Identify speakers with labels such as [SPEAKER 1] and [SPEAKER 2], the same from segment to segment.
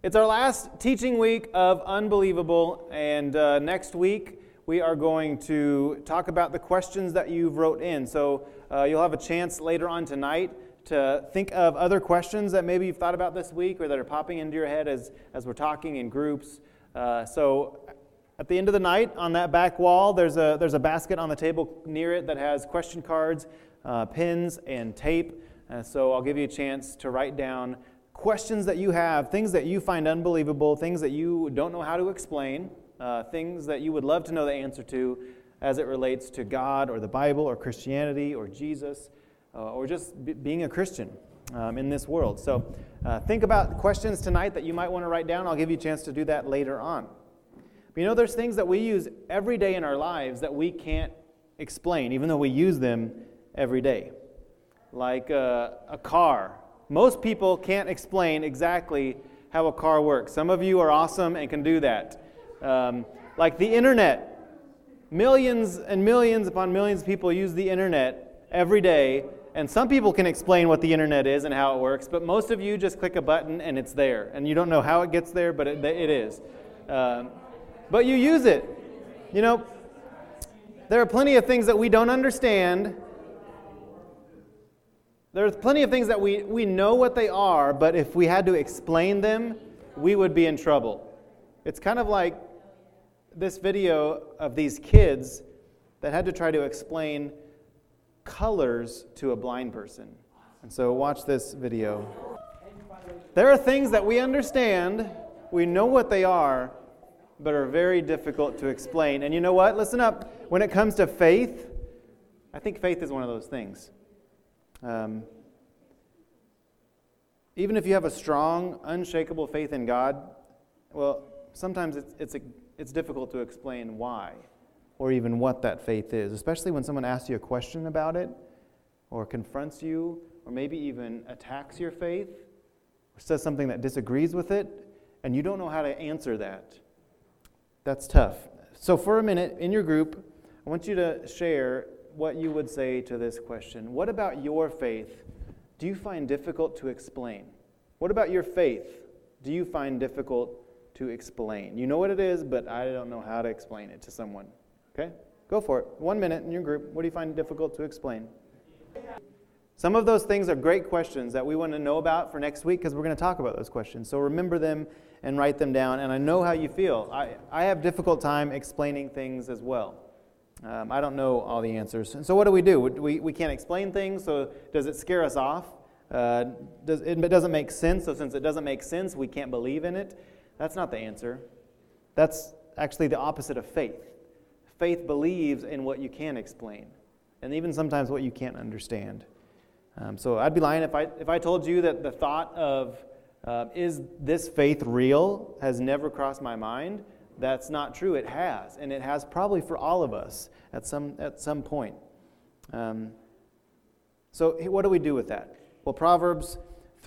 [SPEAKER 1] It's our last teaching week of Unbelievable, and next week we are going to talk about the questions that you've wrote in. So you'll have a chance later on tonight to think of other questions that maybe you've thought about this week or that are popping into your head as we're talking in groups. So at the end of the night, on that back wall, there's a basket on the table near it that has question cards, pens, and tape. So I'll give you a chance to write down questions that you have, things that you find unbelievable, things that you don't know how to explain, things that you would love to know the answer to as it relates to God or the Bible or Christianity or Jesus or just being a Christian in this world. So think about questions tonight that you might want to write down. I'll give you a chance to do that later on. But you know, there's things that we use every day in our lives that we can't explain, even though we use them every day. Like a car. Most people can't explain exactly how a car works. Some of you are awesome and can do that. Like the internet. Millions and millions upon millions of people use the internet every day, and some people can explain what the internet is and how it works, but most of you just click a button and it's there, and you don't know how it gets there, but it is. But you use it. You know, there are plenty of things that we don't understand. There's plenty of things that we know what they are, but if we had to explain them, we would be in trouble. It's kind of like this video of these kids that had to try to explain colors to a blind person. And so watch this video. There are things that we understand, we know what they are, but are very difficult to explain. And you know what? Listen up. When it comes to faith, I think faith is one of those things. Even if you have a strong, unshakable faith in God, well, sometimes it's difficult to explain why or even what that faith is, especially when someone asks you a question about it or confronts you or maybe even attacks your faith or says something that disagrees with it and you don't know how to answer that. That's tough. So for a minute, in your group, I want you to share what you would say to this question. What about your faith do you find difficult to explain? What about your faith do you find difficult to explain? You know what it is, but I don't know how to explain it to someone. Okay? Go for it. 1 minute in your group. What do you find difficult to explain? Some of those things are great questions that we want to know about for next week because we're going to talk about those questions. So remember them and write them down. And I know how you feel. I have difficult time explaining things as well. I don't know all the answers. And so what do? We can't explain things, so does it scare us off? It doesn't make sense, so since it doesn't make sense, we can't believe in it? That's not the answer. That's actually the opposite of faith. Faith believes in what you can explain, and even sometimes what you can't understand. So I'd be lying if I told you that the thought of is this faith real has never crossed my mind. That's not true. It has, and it has probably for all of us at some point. So what do we do with that? Well, Proverbs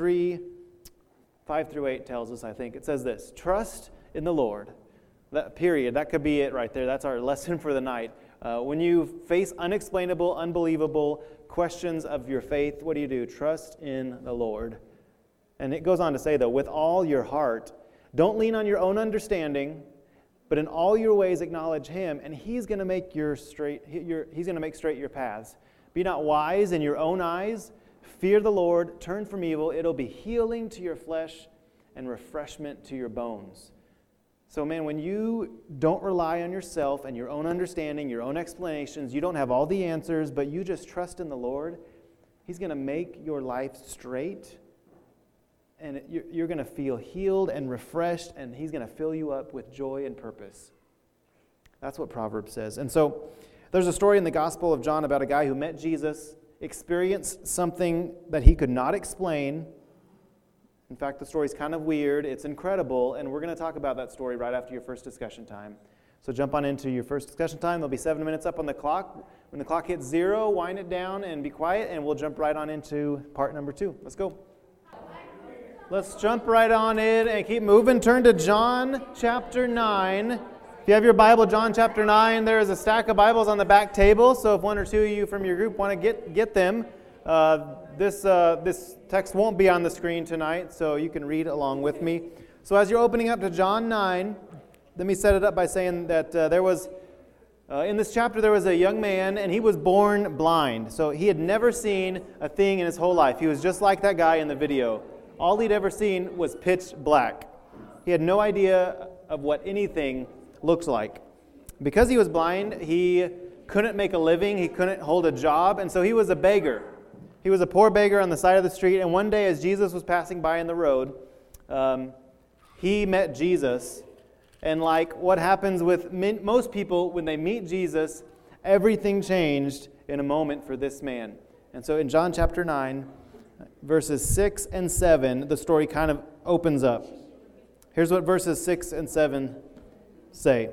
[SPEAKER 1] 3:5-8 tells us, I think, it says this: trust in the Lord. That period, that could be it right there. That's our lesson for the night. When you face unexplainable, unbelievable questions of your faith, what do? Trust in the Lord. And it goes on to say, though, with all your heart, don't lean on your own understanding, but in all your ways acknowledge Him, and He's going to make He's going to make straight your paths. Be not wise in your own eyes. Fear the Lord. Turn from evil. It'll be healing to your flesh and refreshment to your bones. So, man, when you don't rely on yourself and your own understanding, your own explanations, you don't have all the answers, but you just trust in the Lord, He's going to make your life straight, and you're going to feel healed and refreshed, and He's going to fill you up with joy and purpose. That's what Proverbs says. And so there's a story in the Gospel of John about a guy who met Jesus, experienced something that he could not explain. In fact, the story's kind of weird. It's incredible, and we're going to talk about that story right after your first discussion time. So jump on into your first discussion time. There'll be 7 minutes up on the clock. When the clock hits 0, wind it down and be quiet, and we'll jump right on into part number 2. Let's go. Let's jump right on in and keep moving. Turn to John chapter 9. If you have your Bible, John chapter 9, there is a stack of Bibles on the back table. So if 1 or 2 of you from your group want to get them, this text won't be on the screen tonight, so you can read along with me. So as you're opening up to John 9, let me set it up by saying that in this chapter there was a young man, and he was born blind. So he had never seen a thing in his whole life. He was just like that guy in the video. All he'd ever seen was pitch black. He had no idea of what anything looks like. Because he was blind, he couldn't make a living, he couldn't hold a job, and so he was a beggar. He was a poor beggar on the side of the street, and one day as Jesus was passing by in the road, he met Jesus. And like what happens with most people, when they meet Jesus, everything changed in a moment for this man. And so in John chapter 9, verses 6 and 7, the story kind of opens up. Here's what verses 6 and 7 say.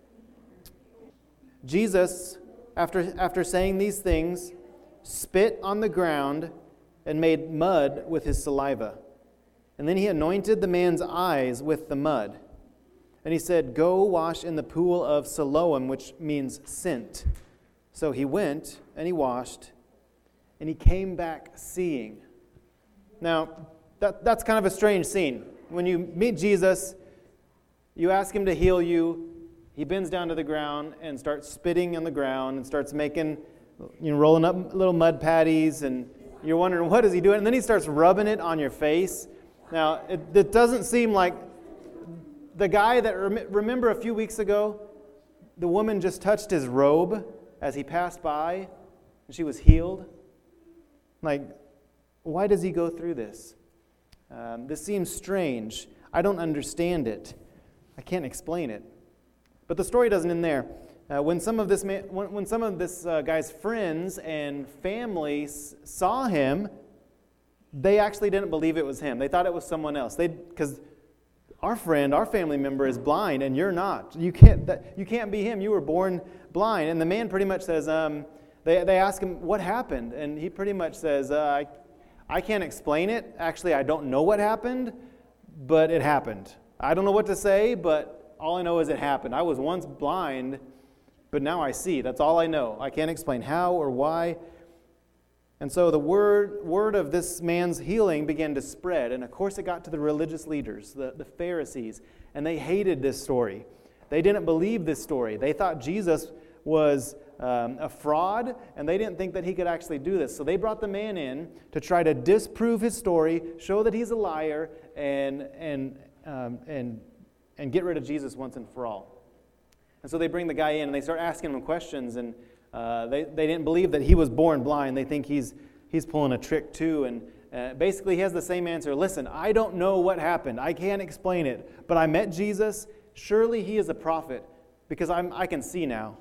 [SPEAKER 1] Jesus, after saying these things, spit on the ground and made mud with his saliva. And then he anointed the man's eyes with the mud. And he said, "Go wash in the pool of Siloam," which means sent. So he went and he washed, and he came back seeing. Now, that's kind of a strange scene. When you meet Jesus, you ask him to heal you. He bends down to the ground and starts spitting on the ground and starts making, rolling up little mud patties, and you're wondering, what is he doing? And then he starts rubbing it on your face. Now, it doesn't seem like the guy that, remember a few weeks ago, the woman just touched his robe as he passed by, and she was healed. Like, why does he go through this? This seems strange. I don't understand it. I can't explain it. But the story doesn't end there. When some of this guy's friends and family saw him, they actually didn't believe it was him. They thought it was someone else. Because our family member is blind, and you're not. You can't be him. You were born blind. And the man pretty much says, they ask him, what happened? And he pretty much says, I can't explain it. Actually, I don't know what happened, but it happened. I don't know what to say, but all I know is it happened. I was once blind, but now I see. That's all I know. I can't explain how or why. And so the word of this man's healing began to spread. And of course it got to the religious leaders, the Pharisees, and they hated this story. They didn't believe this story. They thought Jesus was a fraud, and they didn't think that he could actually do this. So they brought the man in to try to disprove his story, show that he's a liar, and get rid of Jesus once and for all. And so they bring the guy in, and they start asking him questions, and they didn't believe that he was born blind. They think he's pulling a trick too. And basically he has the same answer. Listen, I don't know what happened. I can't explain it. But I met Jesus. Surely he is a prophet, because I can see now.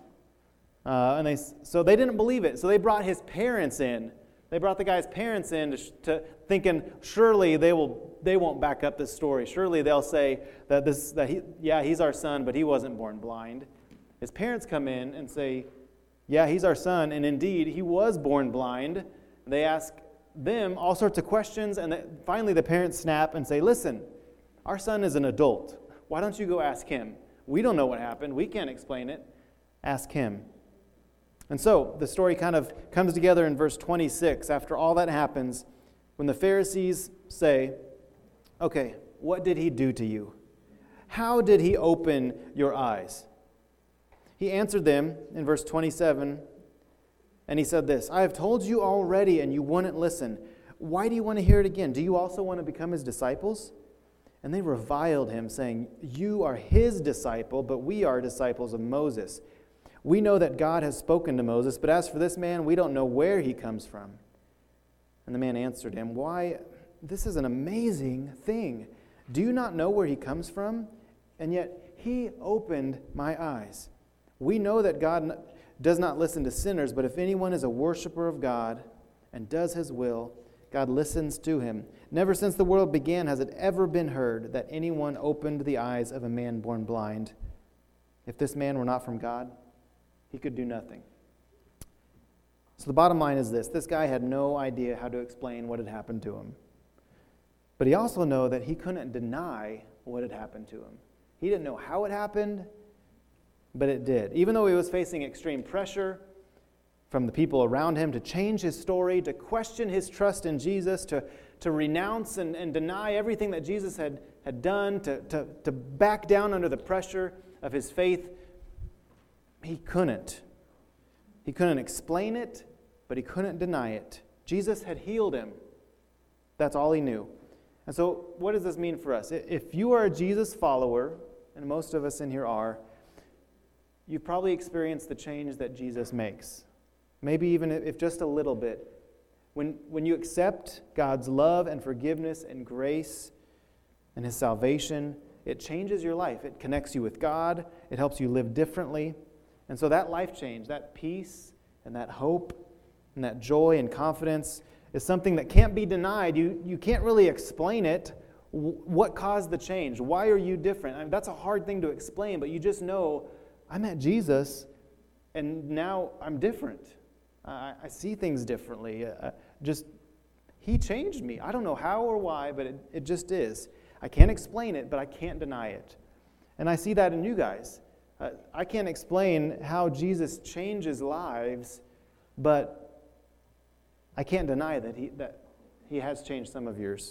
[SPEAKER 1] So they didn't believe it. So they brought his parents in. They brought the guy's parents in to thinking, surely they won't back up this story. Surely they'll say he's our son, but he wasn't born blind. His parents come in and say, yeah, he's our son, and indeed, he was born blind. They ask them all sorts of questions, and finally the parents snap and say, listen, our son is an adult. Why don't you go ask him? We don't know what happened. We can't explain it. Ask him. And so the story kind of comes together in verse 26. After all that happens, when the Pharisees say, okay, what did he do to you? How did he open your eyes? He answered them in verse 27, and he said this, I have told you already, and you wouldn't listen. Why do you want to hear it again? Do you also want to become his disciples? And they reviled him, saying, you are his disciple, but we are disciples of Moses. We know that God has spoken to Moses, but as for this man, we don't know where he comes from. And the man answered him, why, this is an amazing thing. Do you not know where he comes from? And yet he opened my eyes. We know that God does not listen to sinners, but if anyone is a worshiper of God and does his will, God listens to him. Never since the world began has it ever been heard that anyone opened the eyes of a man born blind. If this man were not from God, he could do nothing. So the bottom line is this guy had no idea how to explain what had happened to him. But he also knew that he couldn't deny what had happened to him. He didn't know how it happened, but it did. Even though he was facing extreme pressure from the people around him to change his story, to question his trust in Jesus, to renounce and deny everything that Jesus had had done, to back down under the pressure of his faith, he couldn't. He couldn't explain it, but he couldn't deny it. Jesus had healed him. That's all he knew. And so what does this mean for us? If you are a Jesus follower, and most of us in here are, you've probably experienced the change that Jesus makes. Maybe even if just a little bit. When you accept God's love and forgiveness and grace and his salvation, it changes your life. It connects you with God. It helps you live differently. And so that life change, that peace and that hope and that joy and confidence is something that can't be denied. You can't really explain it. What caused the change? Why are you different? I mean, that's a hard thing to explain, but you just know, I met Jesus, and now I'm different. I see things differently. He changed me. I don't know how or why, but it just is. I can't explain it, but I can't deny it. And I see that in you guys. I can't explain how Jesus changes lives, but I can't deny that he has changed some of yours.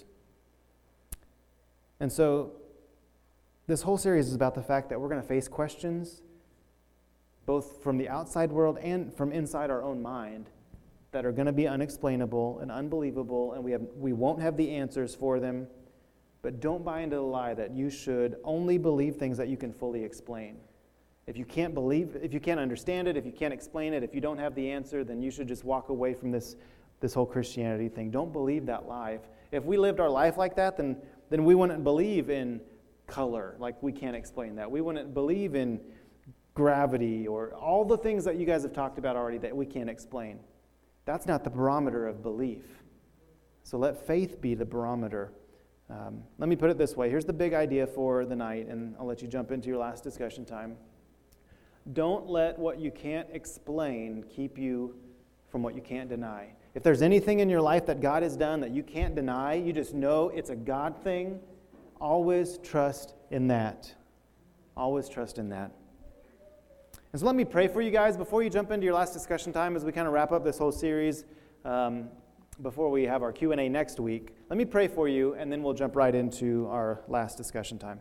[SPEAKER 1] And so this whole series is about the fact that we're going to face questions, both from the outside world and from inside our own mind, that are going to be unexplainable and unbelievable, and we won't have the answers for them. But don't buy into the lie that you should only believe things that you can fully explain. If you can't understand it, if you can't explain it, if you don't have the answer, then you should just walk away from this whole Christianity thing. Don't believe that lie. If we lived our life like that, then we wouldn't believe in color, like we can't explain that. We wouldn't believe in gravity or all the things that you guys have talked about already that we can't explain. That's not the barometer of belief. So let faith be the barometer. Let me put it this way. Here's the big idea for the night, and I'll let you jump into your last discussion time. Don't let what you can't explain keep you from what you can't deny. If there's anything in your life that God has done that you can't deny, you just know it's a God thing, always trust in that. Always trust in that. And so let me pray for you guys before you jump into your last discussion time as we kind of wrap up this whole series before we have our Q&A next week. Let me pray for you, and then we'll jump right into our last discussion time.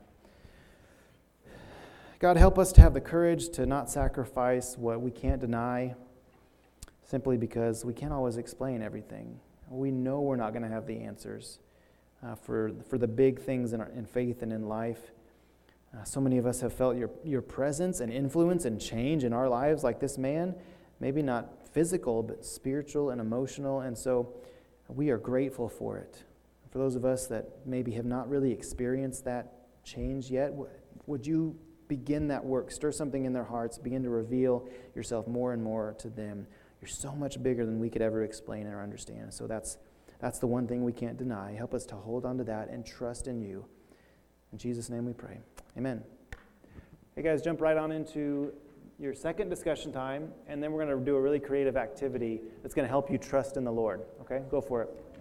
[SPEAKER 1] God, help us to have the courage to not sacrifice what we can't deny simply because we can't always explain everything. We know we're not going to have the answers for the big things in faith and in life. So many of us have felt your presence and influence and change in our lives like this man, maybe not physical, but spiritual and emotional, and so we are grateful for it. For those of us that maybe have not really experienced that change yet, would you begin that work, stir something in their hearts, begin to reveal yourself more and more to them. You're so much bigger than we could ever explain or understand. So that's the one thing we can't deny. Help us to hold on to that and trust in you. In Jesus' name we pray. Amen. Hey guys, jump right on into your second discussion time, and then we're going to do a really creative activity that's going to help you trust in the Lord. Okay? Go for it.